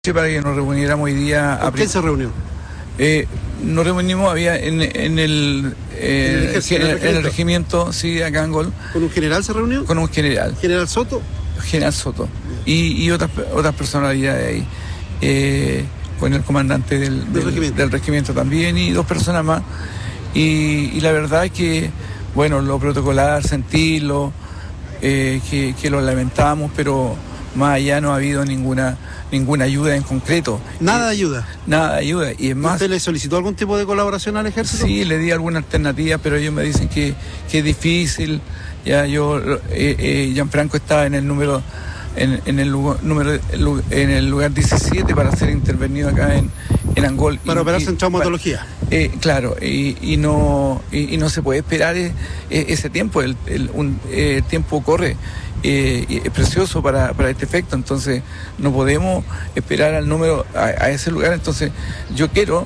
Para que nos reuniéramos hoy día. ¿Con quién se reunió? Nos reunimos en el regimiento, sí, acá en Angol. ¿Con un general se reunió? Con un general. ¿General Soto? General Soto. Y otras personalidades ahí. Con el comandante del regimiento también y dos personas más. Y la verdad es que, bueno, lo protocolar, sentirlo, que lo lamentamos, pero más allá no ha habido ninguna ayuda en concreto. ¿Nada de ayuda? Nada de ayuda. Y es más, ¿usted le solicitó algún tipo de colaboración al ejército? Sí, le di alguna alternativa, pero ellos me dicen que es difícil. Ya Gianfranco estaba en el número en el lugar 17 para ser intervenido acá en Angol. Para operarse en traumatología. Claro, y no se puede esperar ese tiempo. El tiempo corre. Es precioso para este efecto, entonces no podemos esperar al número a ese lugar. Entonces yo quiero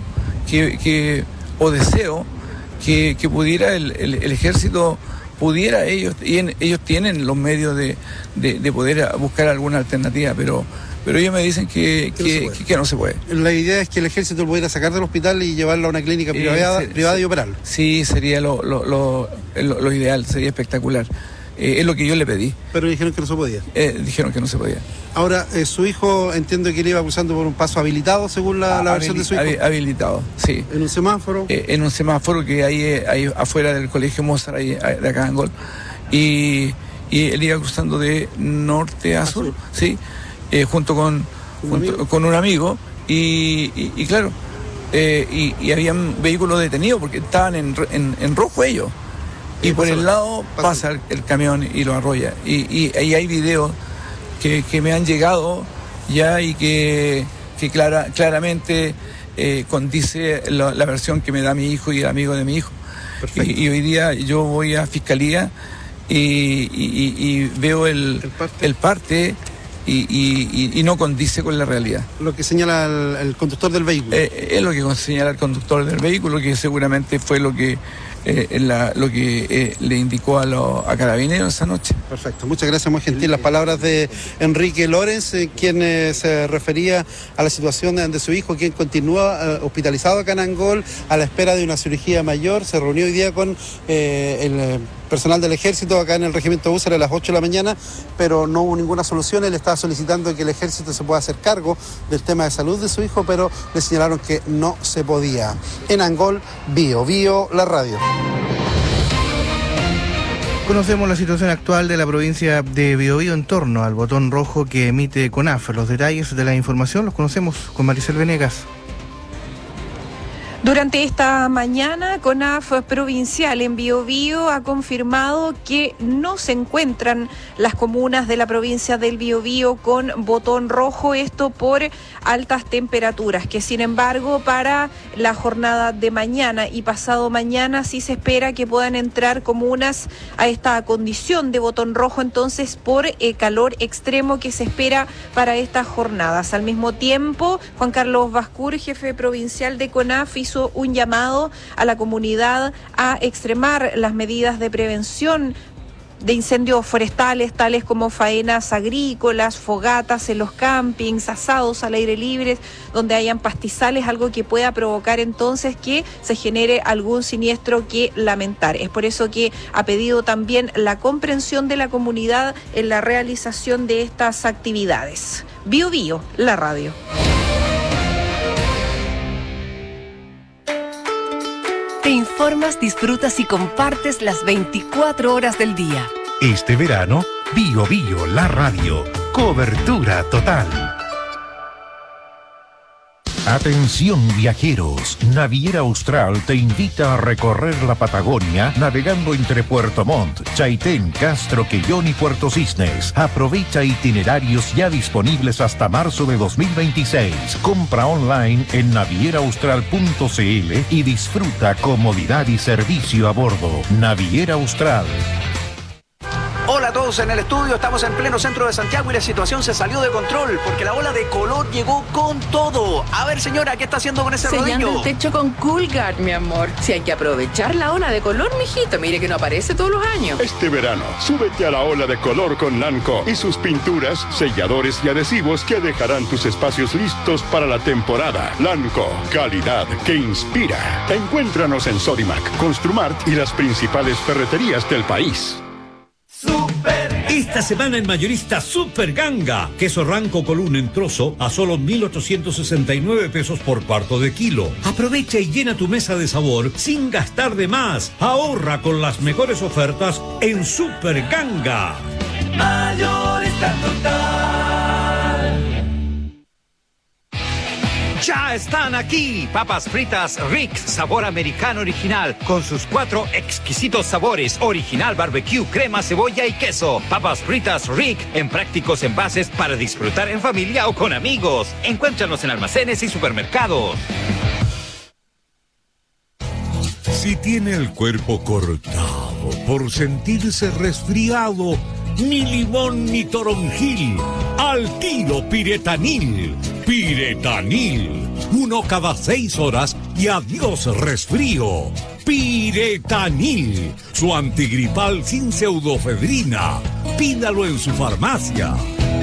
deseo que pudiera el ejército pudiera, ellos tienen los medios de poder buscar alguna alternativa, pero ellos me dicen que no se puede. La idea es que el ejército lo pudiera sacar del hospital y llevarlo a una clínica privada y operarlo. Sí, sería lo ideal, sería espectacular. Es lo que yo le pedí. Pero dijeron que no se podía. Dijeron que no se podía. Ahora, su hijo, entiendo que le iba cruzando por un paso habilitado, según la versión de su hijo. Habilitado, sí. ¿En un semáforo? En un semáforo que hay afuera del colegio Mozart, ahí, de acá en Angol. Y él iba cruzando de norte a sur, sí, junto con un amigo. Y claro, y habían vehículos detenidos porque estaban en rojo ellos. Y por el lado pasa el camión y lo arrolla. Y ahí hay videos que me han llegado ya y que claramente condice la versión que me da mi hijo y el amigo de mi hijo. Y hoy día yo voy a Fiscalía y veo el parte y no condice con la realidad. Lo que señala el conductor del vehículo. Es lo que señala el conductor del vehículo, que seguramente fue lo que le indicó a Carabineros esa noche. Perfecto, muchas gracias, muy gentil. Las palabras de Enrique Lorenz, quien se refería a la situación de su hijo, quien continúa hospitalizado acá en Angol a la espera de una cirugía mayor. Se reunió hoy día con el personal del ejército acá en el regimiento Húsar a las 8 de la mañana, pero no hubo ninguna solución. Él estaba solicitando que el ejército se pueda hacer cargo del tema de salud de su hijo, pero le señalaron que no se podía. En Angol, Bio, la radio. Conocemos la situación actual de la provincia de Biobío en torno al botón rojo que emite CONAF. Los detalles de la información los conocemos con Maricel Venegas. Durante esta mañana, CONAF provincial en Biobío ha confirmado que no se encuentran las comunas de la provincia del Biobío con botón rojo, esto por altas temperaturas, que sin embargo para la jornada de mañana y pasado mañana sí se espera que puedan entrar comunas a esta condición de botón rojo, entonces por calor extremo que se espera para estas jornadas. Al mismo tiempo, Juan Carlos Bascur, jefe provincial de CONAF, hizo un llamado a la comunidad a extremar las medidas de prevención de incendios forestales, tales como faenas agrícolas, fogatas en los campings, asados al aire libre, donde hayan pastizales, algo que pueda provocar entonces que se genere algún siniestro que lamentar. Es por eso que ha pedido también la comprensión de la comunidad en la realización de estas actividades. Bio, la radio. Te informas, disfrutas y compartes las 24 horas del día. Este verano, Bio, la radio. Cobertura total. Atención viajeros, Naviera Austral te invita a recorrer la Patagonia navegando entre Puerto Montt, Chaitén, Castro, Quellón y Puerto Cisnes. Aprovecha itinerarios ya disponibles hasta marzo de 2026. Compra online en navieraaustral.cl y disfruta comodidad y servicio a bordo. Naviera Austral. Hola a todos. todos en el estudio. Estamos en pleno centro de Santiago y la situación se salió de control porque la ola de calor llegó con todo. A ver, señora, ¿qué está haciendo con ese Sellando rodillo? el techo con Coolguard, mi amor. Si hay que aprovechar la ola de color, mijito. Mire que no aparece todos los años. Este verano, súbete a la ola de color con Lanco y sus pinturas, selladores y adhesivos que dejarán tus espacios listos para la temporada. Lanco, calidad que inspira. Encuéntranos en Sodimac, Construmart y las principales ferreterías del país. Esta semana en Mayorista Super Ganga. Queso Ranco Colún en trozo a solo 1.869 pesos por cuarto de kilo. Aprovecha y llena tu mesa de sabor sin gastar de más. Ahorra con las mejores ofertas en Super Ganga. Mayorista Total. Ya están aquí, papas fritas Rick, sabor americano original, con sus 4 exquisitos sabores, original barbecue, crema, cebolla y queso. Papas fritas Rick, en prácticos envases para disfrutar en familia o con amigos. Encuéntranos en almacenes y supermercados. Si tiene el cuerpo cortado por sentirse resfriado, ni limón ni toronjil, al tiro Piretanil. Piretanil, 1 cada 6 horas y adiós resfrío. Piretanil, su antigripal sin pseudofedrina. Pídalo en su farmacia.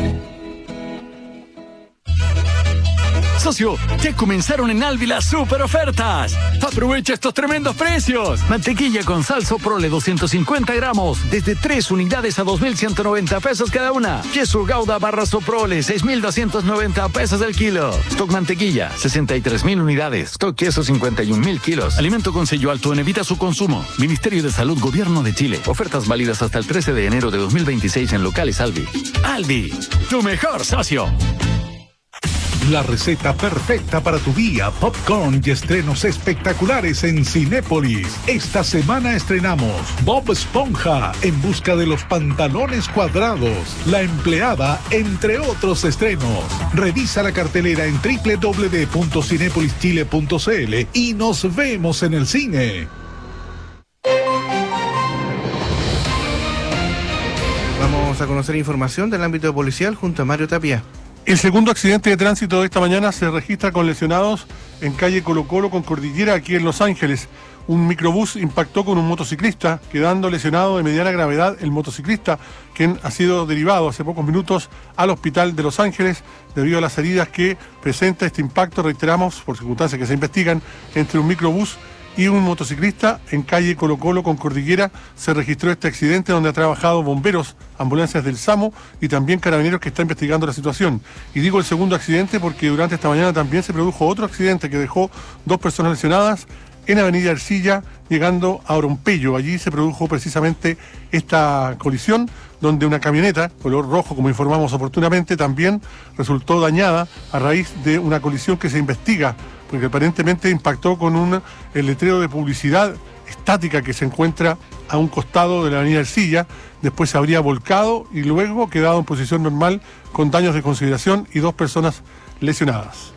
Socio, ya comenzaron en Alvi las super ofertas. Aprovecha estos tremendos precios. Mantequilla con sal Soprole 250 gramos, desde 3 unidades a 2.190 pesos cada una. Queso Gouda barra Soprole, 6.290 pesos el kilo. Stock mantequilla, 63.000 unidades. Stock queso, 51.000 kilos. Alimento con sello alto en evita su consumo. Ministerio de Salud, Gobierno de Chile. Ofertas válidas hasta el 13 de enero de 2026 en locales Alvi. Alvi, tu mejor socio. La receta perfecta para tu día, popcorn y estrenos espectaculares en Cinépolis. Esta semana estrenamos Bob Esponja en busca de los pantalones cuadrados, La empleada, entre otros estrenos. Revisa la cartelera en www.cinepolischile.cl y nos vemos en el cine. Vamos a conocer información del ámbito policial junto a Mario Tapia. El segundo accidente de tránsito de esta mañana se registra con lesionados en calle Colo Colo con Cordillera, aquí en Los Ángeles. Un microbús impactó con un motociclista, quedando lesionado de mediana gravedad el motociclista, quien ha sido derivado hace pocos minutos al hospital de Los Ángeles debido a las heridas que presenta este impacto, reiteramos, por circunstancias que se investigan, entre un microbús y un motociclista en calle Colo Colo con Cordillera. Se registró este accidente donde ha trabajado bomberos, ambulancias del SAMU y también carabineros que está investigando la situación. Y digo el segundo accidente porque durante esta mañana también se produjo otro accidente que dejó 2 personas lesionadas en Avenida Ercilla, llegando a Orompeyo. Allí se produjo precisamente esta colisión, donde una camioneta, color rojo, como informamos oportunamente, también resultó dañada a raíz de una colisión que se investiga, porque aparentemente impactó con el letrero de publicidad estática que se encuentra a un costado de la Avenida Ercilla. Después se habría volcado y luego quedado en posición normal con daños de consideración y 2 personas lesionadas.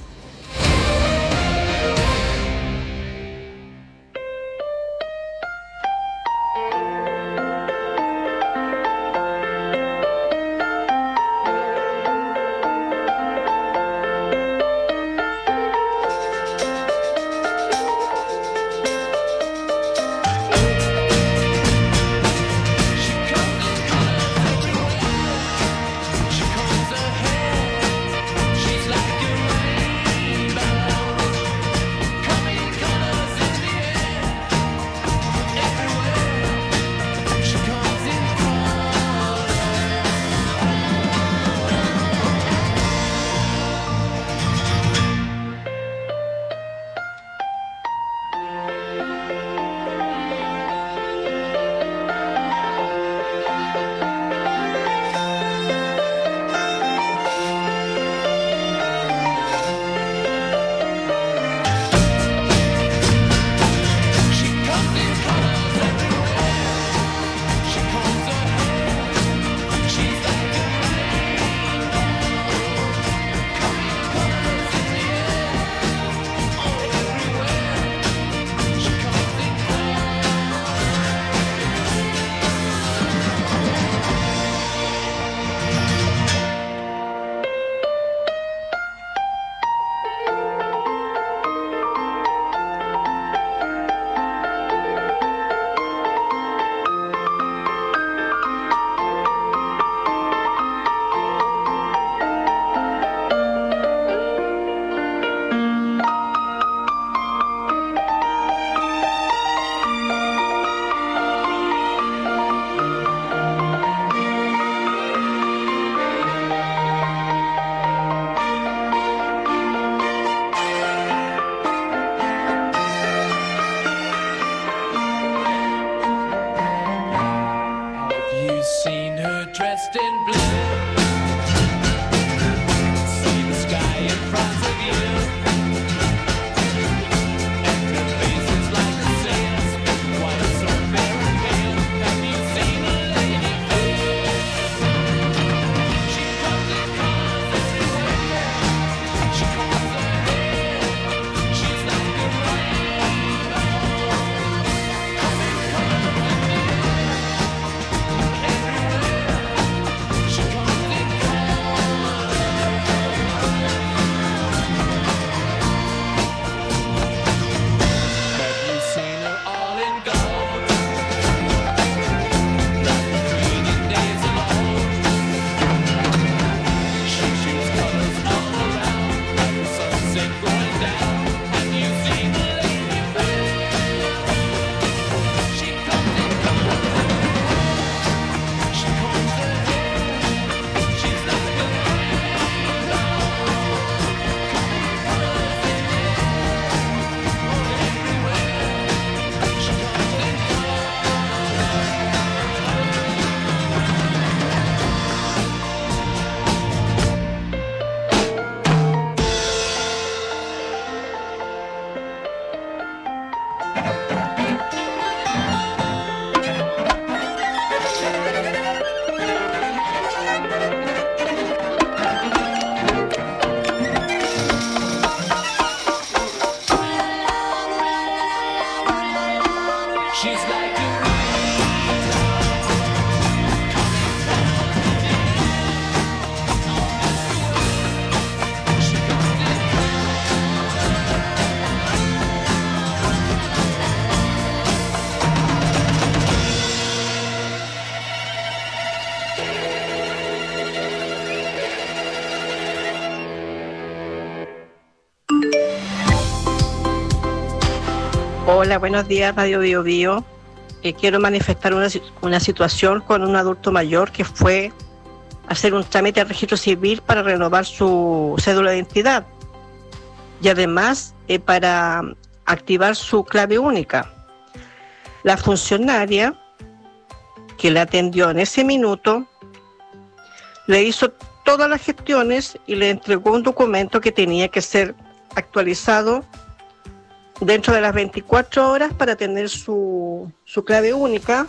Hola, buenos días, Radio Bio Bio. Quiero manifestar una situación con un adulto mayor que fue a hacer un trámite al registro civil para renovar su cédula de identidad y además para activar su clave única. La funcionaria que le atendió en ese minuto le hizo todas las gestiones y le entregó un documento que tenía que ser actualizado dentro de las 24 horas para tener su clave única.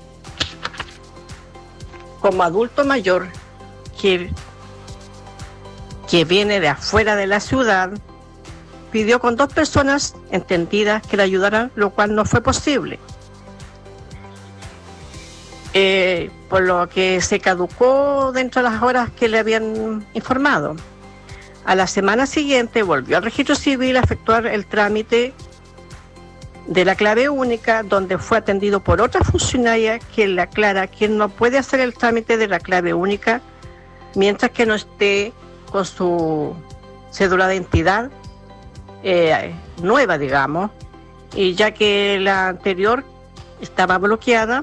Como adulto mayor que viene de afuera de la ciudad, pidió con 2 personas entendidas que le ayudaran, lo cual no fue posible. Por lo que se caducó dentro de las horas que le habían informado. A la semana siguiente volvió al registro civil a efectuar el trámite de la clave única, donde fue atendido por otra funcionaria que le aclara que no puede hacer el trámite de la clave única mientras que no esté con su cédula de identidad nueva, digamos, y ya que la anterior estaba bloqueada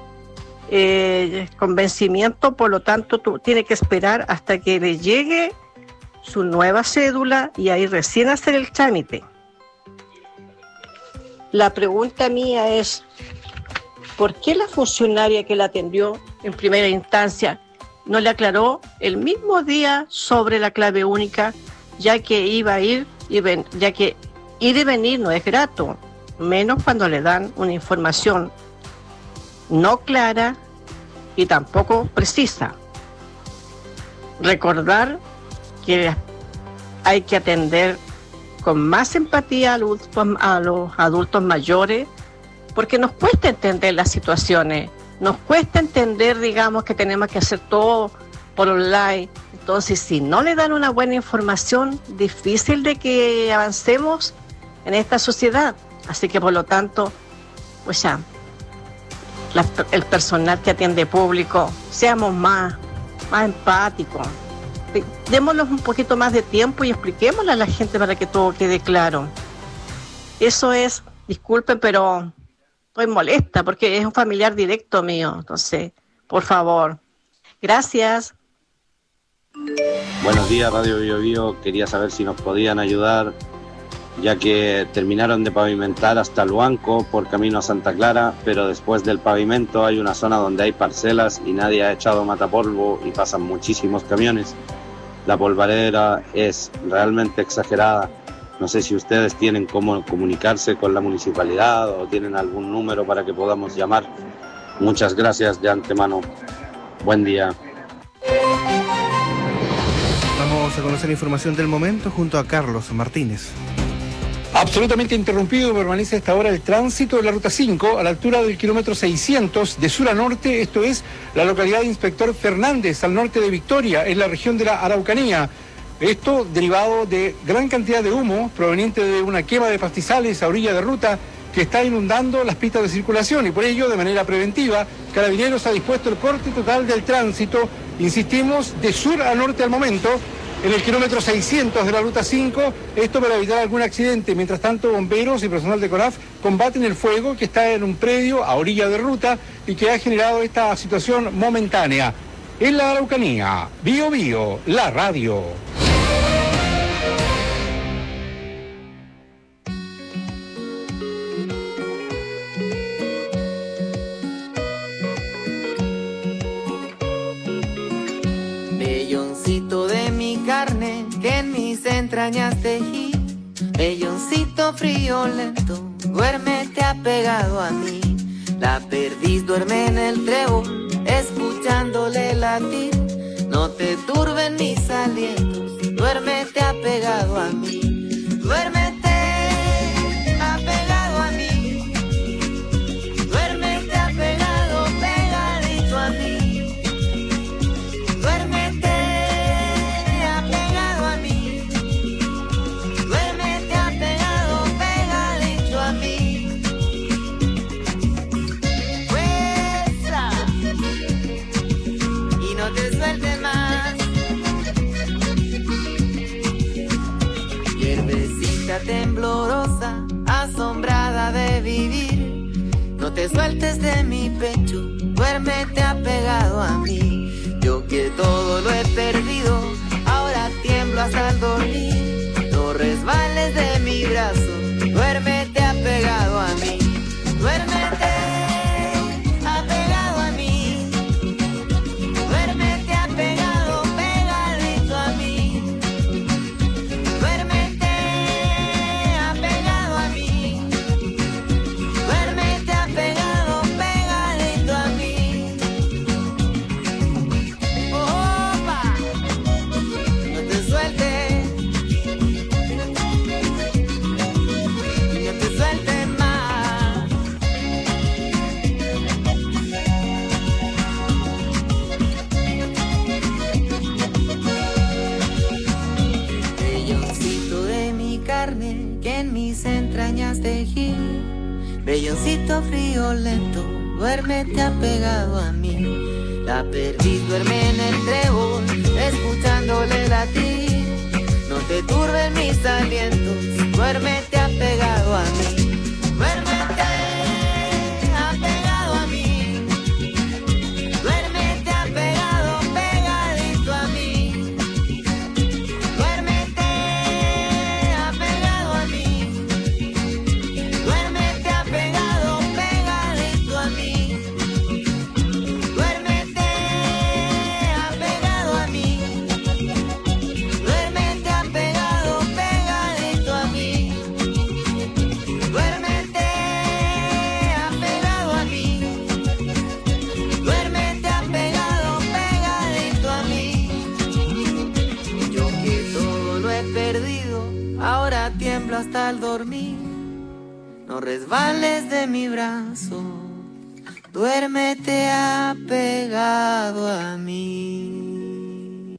con vencimiento, por lo tanto tiene que esperar hasta que le llegue su nueva cédula y ahí recién hacer el trámite. La pregunta mía es, ¿por qué la funcionaria que la atendió en primera instancia no le aclaró el mismo día sobre la clave única, ya que iba a ir ya que ir y venir no es grato, menos cuando le dan una información no clara y tampoco precisa? Recordar que hay que atender con más empatía a los adultos mayores, porque nos cuesta entender las situaciones, nos cuesta entender, digamos, que tenemos que hacer todo por online. Entonces, si no le dan una buena información, difícil de que avancemos en esta sociedad. Así que, por lo tanto, pues ya, el personal que atiende público, seamos más empáticos. Démosles un poquito más de tiempo y expliquémosle a la gente para que todo quede claro. Eso es, disculpen, pero estoy molesta porque es un familiar directo mío. Entonces, por favor. Gracias. Buenos días, Radio Bio Bio. Quería saber si nos podían ayudar, ya que terminaron de pavimentar hasta Luanco por camino a Santa Clara, pero después del pavimento hay una zona donde hay parcelas y nadie ha echado matapolvo y pasan muchísimos camiones. La polvareda es realmente exagerada. No sé si ustedes tienen cómo comunicarse con la municipalidad o tienen algún número para que podamos llamar. Muchas gracias de antemano. Buen día. Vamos a conocer información del momento junto a Carlos Martínez. Absolutamente interrumpido permanece a esta hora el tránsito de la Ruta 5 a la altura del kilómetro 600 de sur a norte, esto es la localidad de Inspector Fernández, al norte de Victoria, en la región de la Araucanía. Esto derivado de gran cantidad de humo proveniente de una quema de pastizales a orilla de ruta que está inundando las pistas de circulación, y por ello, de manera preventiva, Carabineros ha dispuesto el corte total del tránsito, insistimos, de sur a norte al momento, en el kilómetro 600 de la Ruta 5, esto para evitar algún accidente. Mientras tanto, bomberos y personal de CONAF combaten el fuego que está en un predio a orilla de ruta y que ha generado esta situación momentánea. En la Araucanía, Bio Bio, la radio. Velloncito de mi carne que en mis entrañas tejí, velloncito friolento, duérmete apegado a mí. La perdiz duerme en el trébol, escuchándole latir. No te turben mis alientos, duérmete apegado a mí. Duérmete apegado a mí, noche temblorosa, asombrada de vivir. No te sueltes de mi pecho, duérmete apegado a mí. Yo que todo lo he perdido, ahora tiemblo hasta el dormir. No resbales de mi brazo, duérmete apegado a mí. Duérmete apegado a mí. Duérmete apegado, pegadito a mí. Duérmete apegado a mí. Duérmete apegado, pegadito a mí. Opa, no te sueltes. No te sueltes más. Velloncito de mi carne que en mis entrañas tejí. Velloncito frío lento, duérmete apegado a mí. La perdiz duerme en el trébol, escuchándole latir. No te turben mis alientos, duérmete apegado a mí. Duérmete apegado a mí. Duérmete apegado, pegadito a mí. Duérmete apegado a mí. Duérmete apegado, pegadito a mí. Duérmete apegado a mí. Duérmete apegado, pegadito a mí. Duérmete apegado a mí. Duérmete apegado, pegadito a mí. Yo que todo lo he perdido, ahora tiemblo hasta el dormir. No resbales de mi brazo, duérmete apegado a mí.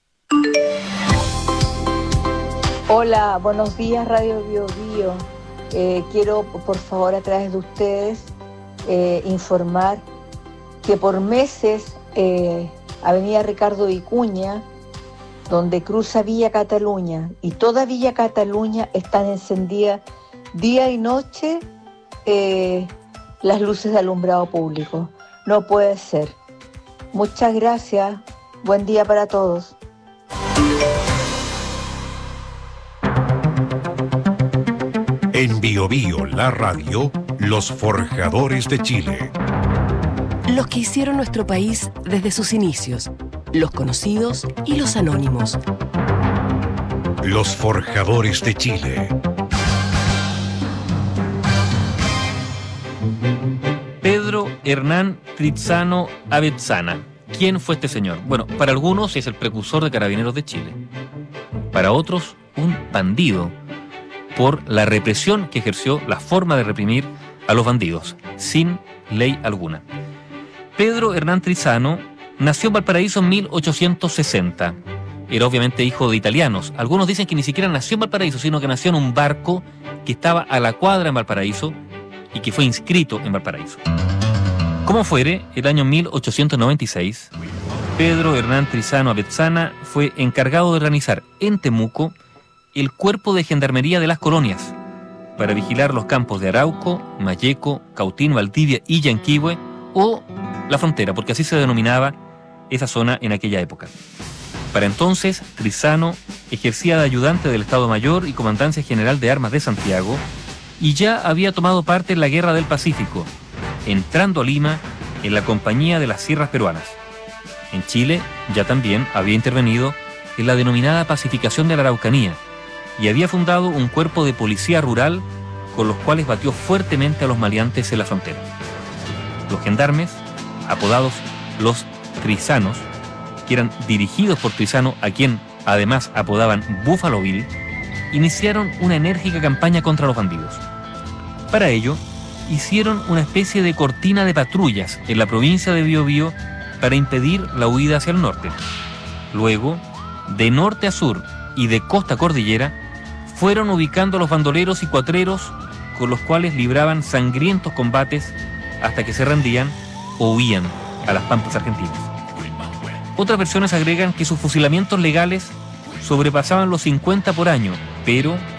Hola, buenos días Radio Bio Bio. Quiero por favor a través de ustedes informar que por meses Avenida Ricardo Vicuña, donde cruza Villa Cataluña y toda Villa Cataluña están encendidas día y noche las luces de alumbrado público. No puede ser. Muchas gracias. Buen día para todos. En Bio Bio, la radio, los forjadores de Chile. Los que hicieron nuestro país desde sus inicios, los conocidos y los anónimos. Los forjadores de Chile. Pedro Hernán Trizano Avezzana. ¿Quién fue este señor? Bueno, para algunos es el precursor de Carabineros de Chile. Para otros, un bandido por la represión que ejerció, la forma de reprimir a los bandidos, sin ley alguna. Pedro Hernán Trizano nació en Valparaíso en 1860. Era obviamente hijo de italianos. Algunos dicen que ni siquiera nació en Valparaíso, sino que nació en un barco que estaba a la cuadra en Valparaíso y que fue inscrito en Valparaíso. Como fuere, el año 1896, Pedro Hernán Trizano Avezzana fue encargado de organizar en Temuco el cuerpo de gendarmería de las colonias para vigilar los campos de Arauco, Malleco, Cautín, Valdivia y Yanquihue, o la frontera, porque así se denominaba esa zona en aquella época. Para entonces, Trizano ejercía de ayudante del Estado Mayor y Comandancia General de Armas de Santiago y ya había tomado parte en la Guerra del Pacífico, entrando a Lima en la Compañía de las Sierras Peruanas. En Chile ya también había intervenido en la denominada pacificación de la Araucanía y había fundado un cuerpo de policía rural con los cuales batió fuertemente a los maleantes en la frontera. Los gendarmes, apodados los Trizanos, que eran dirigidos por Trizano, a quien además apodaban Buffalo Bill, iniciaron una enérgica campaña contra los bandidos. Para ello, hicieron una especie de cortina de patrullas en la provincia de Biobío para impedir la huida hacia el norte. Luego, de norte a sur y de costa a cordillera, fueron ubicando a los bandoleros y cuatreros con los cuales libraban sangrientos combates hasta que se rendían o huían a las pampas argentinas. Otras versiones agregan que sus fusilamientos legales sobrepasaban los 50 por año, pero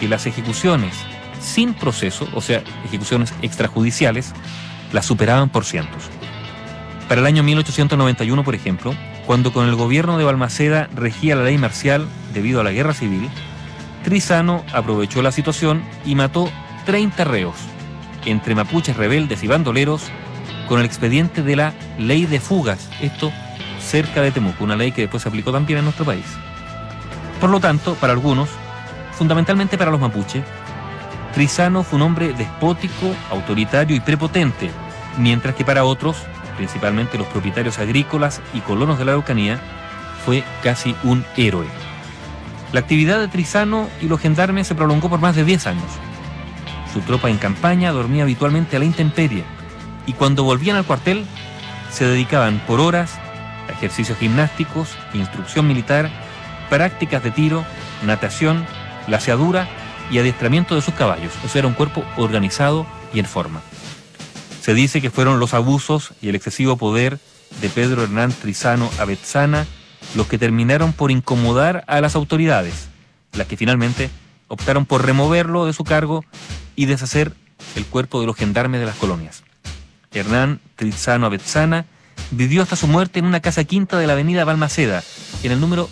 que las ejecuciones sin proceso, o sea, ejecuciones extrajudiciales, las superaban por cientos. Para el año 1891, por ejemplo, cuando con el gobierno de Balmaceda regía la ley marcial debido a la guerra civil, Trizano aprovechó la situación y mató 30 reos, entre mapuches rebeldes y bandoleros, con el expediente de la ley de fugas, esto cerca de Temuco, una ley que después se aplicó también en nuestro país. Por lo tanto, para algunos, fundamentalmente para los mapuches, Trizano fue un hombre despótico, autoritario y prepotente, mientras que para otros, principalmente los propietarios agrícolas y colonos de la Araucanía, fue casi un héroe. La actividad de Trizano y los gendarmes se prolongó por más de 10 años. Su tropa en campaña dormía habitualmente a la intemperie y cuando volvían al cuartel se dedicaban por horas a ejercicios gimnásticos, instrucción militar, prácticas de tiro, natación, laceadura y adiestramiento de sus caballos. O sea, era un cuerpo organizado y en forma. Se dice que fueron los abusos y el excesivo poder de Pedro Hernán Trizano Avezzana los que terminaron por incomodar a las autoridades, las que finalmente optaron por removerlo de su cargo y deshacer el cuerpo de los gendarmes de las colonias. Hernán Trizano Avezzana vivió hasta su muerte en una casa quinta de la avenida Balmaceda, en el número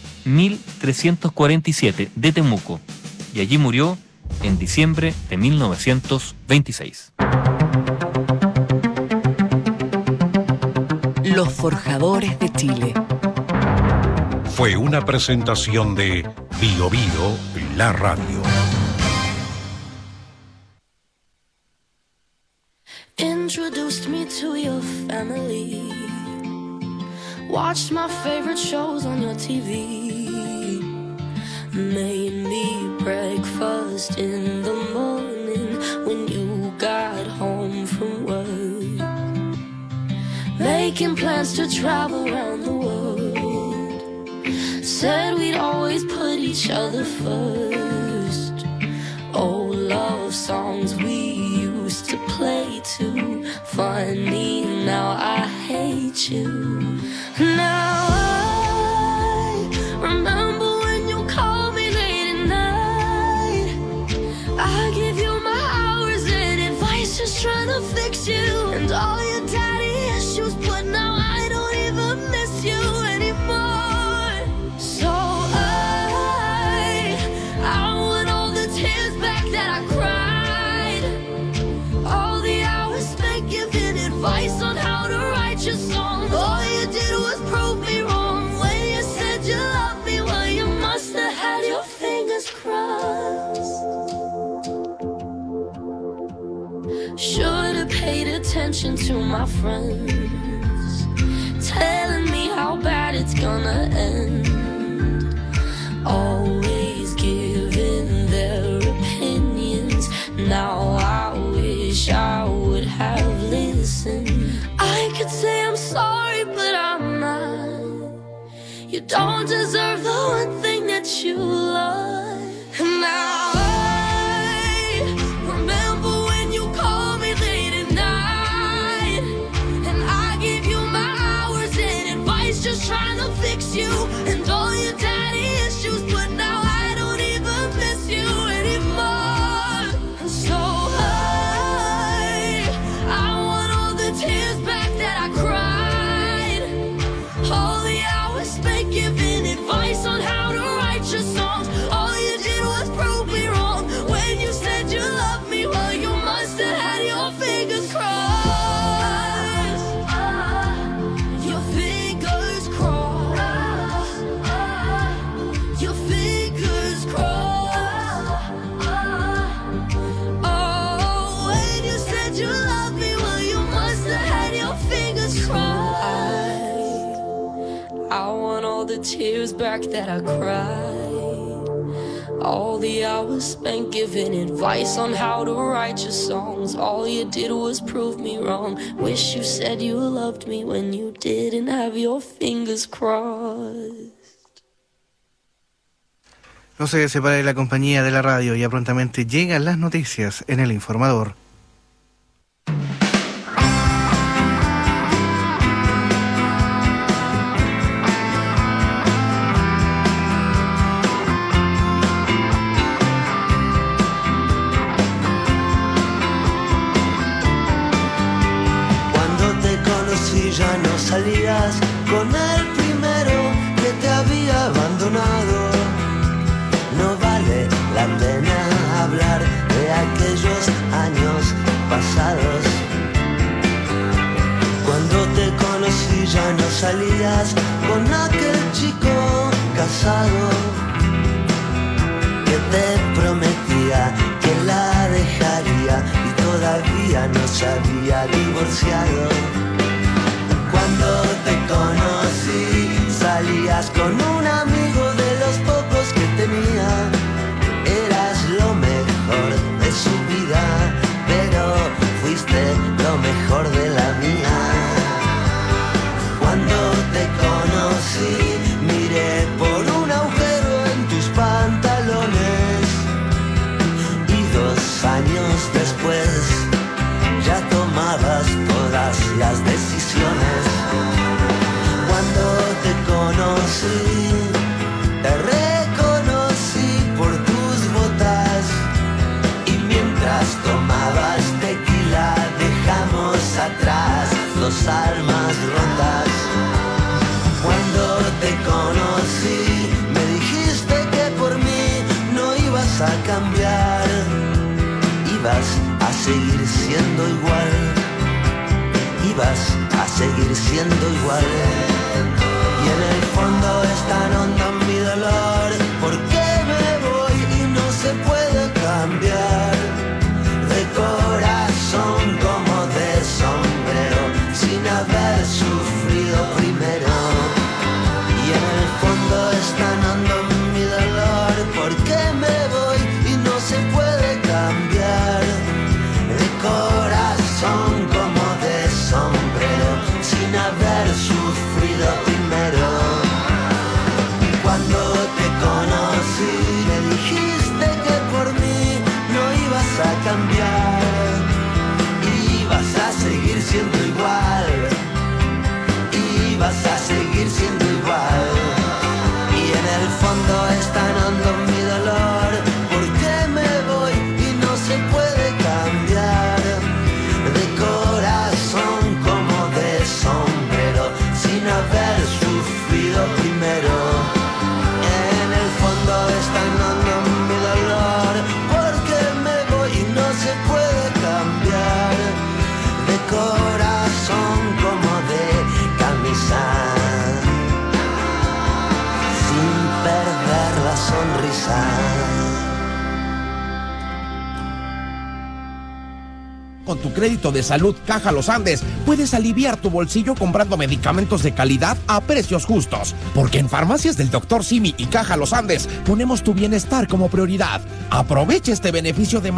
1347 de Temuco, y allí murió en diciembre de 1926. Los Forjadores de Chile. Fue una presentación de Bio Bio, la radio. Introduced me to your family. Watched my favorite shows on your TV. Made me breakfast in the morning when you got home from work. Making plans to travel around the world. Said we'd always put each other first. Old love songs we used to play too. Funny, now I hate you. Now I remember when you called me late at night. I give you my hours and advice, just trying to fix you. And all your daddy issues, but now I don't even miss you anymore. So I want all the tears back that I cried. All the hours spent giving advice on how to write your songs. All you did was prove me wrong when you said you loved me. Well, you must have had your fingers crossed. Should have paid attention to my friends, telling me how bad it's gonna end. Always giving their opinions. Now I wish I would have listened. I could say I'm sorry, but I'm not. You don't deserve the one thing that you love. And now I remember when you called me late at night, and I gave you my hours and advice, just trying to fix you. And all your daddy issues, but now I don't even miss you anymore. And so I want all the tears back that I cried. All the hours spent giving advice on how to write your songs. All you did was prove me wrong when you said you loved me. Well, you must have had your fingers crossed. Your fingers crossed. Your fingers crossed. Oh, when you said you loved me, well, you must have had your fingers crossed. I want all the tears back that I cried. All the hours spent giving advice on how to write your songs. All you did was prove me wrong. Wish you said you loved me when you didn't have your fingers crossed. No se separe de la compañía de la radio, ya prontamente llegan las noticias en El Informador. no salías con el primero que te había abandonado. No vale la pena hablar de aquellos años pasados. Cuando te conocí ya no salías con aquel chico casado que te prometía que la dejaría y todavía no se había divorciado. Cuando te conocí salías con un amigo de los pocos que tenía. Eras lo mejor de su vida, pero fuiste lo mejor de la mía. Cuando te conocí miré por un agujero en tus pantalones y 2 años después ya tomabas todas las decisiones. Cuando te conocí, te reconocí por tus botas y mientras tomabas tequila dejamos atrás 2 almas rotas. Cuando te conocí me dijiste que por mí no ibas a cambiar, ibas a seguir siendo igual, ibas a seguir siendo igual. Y en el fondo es tan hondo mi dolor, porque me voy y no se puede cambiar. De corazón como de sombrero, sin haber sufrido primero. Y en el fondo es tan hondo mi dolor, porque me voy y no se puede cambiar. De corazón como de sombrero, sin haber sufrido primero. Cuando te conocí me dijiste que por mí no ibas a cambiar, ibas a seguir siendo igual, ibas a seguir siendo igual. Y en el fondo es tan hondo mi dolor, porque me voy y no se puede cambiar. De corazón como de sombrero, sin haber sufrido primero. En el fondo es tan hondo mi dolor, porque me voy y no se puede cambiar. De corazón como de camisa, sin perder la sonrisa. Con tu crédito de salud Caja Los Andes puedes aliviar tu bolsillo comprando medicamentos de calidad a precios justos. Porque en Farmacias del Dr. Simi y Caja Los Andes ponemos tu bienestar como prioridad. Aprovecha este beneficio de